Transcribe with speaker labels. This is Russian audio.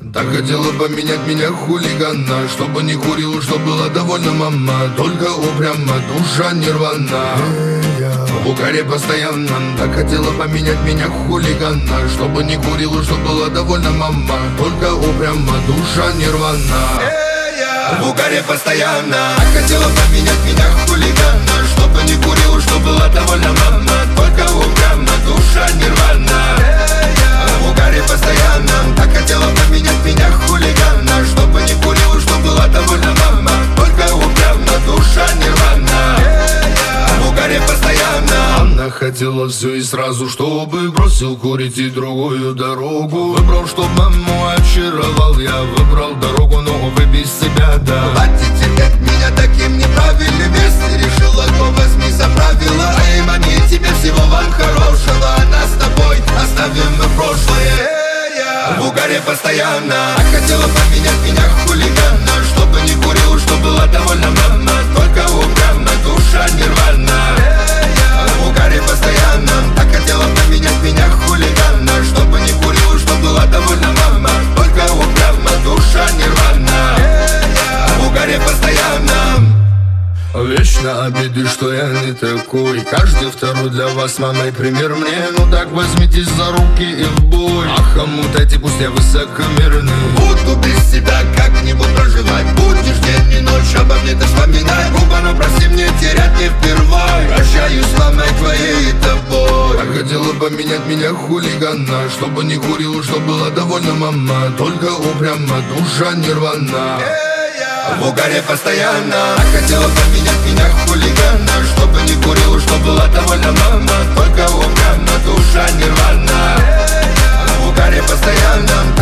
Speaker 1: Так хотела поменять меня хулигана, чтобы не курил, чтобы была довольна мама. Только упрямо, душа нирвана. В угаре постоянно. Так хотела поменять меня хулигана, чтобы не курил, чтобы была довольна мама. Только упрямо, душа нирвана. В угаре постоянно. Так хотела поменять меня хулигана, чтобы не курил, чтобы была довольна мама. Только упрямо, душа нирвана. В угаре постоянно. Так хотела поменять меня хулигана, чтобы не курил, чтобы была довольна мама. Только упрямо, душа нирвана. В угаре постоянно. Она хотела все и сразу, чтобы бросил курить и другую дорогу. Выбрал, чтоб маму очаровал. Я выбрал дорогу, но увы, без себя, да. Хватит терпеть меня таким неправильным. Если решила, то возьми за правило. Эй, маме, тебе всего вам хорошего. А нас с тобой оставим мы прошлое. В угаре постоянно. Так хотела поменять меня хулигана, чтобы не курил, чтобы была довольна мама. Только упрямо, душа нирвана. В угаре постоянно. Так хотела поменять меня хулигана, чтобы не курил, чтобы была довольна мама. Только упрямо, душа нирвана. В угаре постоянно. Вечно обиды, что я не такой. Каждый второй для вас, мамой, пример мне. Ну так возьмитесь за руки и в бой. Ах, мутайте, пусть я высокомерный. Буду без себя как-нибудь проживать. Будешь день и ночь обо мне ты вспоминай. Грубо, но прости, мне терять не впервой. Прощаюсь с мамой твоей и тобой. Так хотела поменять меня хулигана, чтобы не курил, чтобы была довольна мама. Только упрямо, душа нирвана. В угаре постоянно. Так хотела поменять меня хулигана, чтобы не курил, чтобы была довольна мама. Только упрямо, душа нирвана. В угаре постоянно.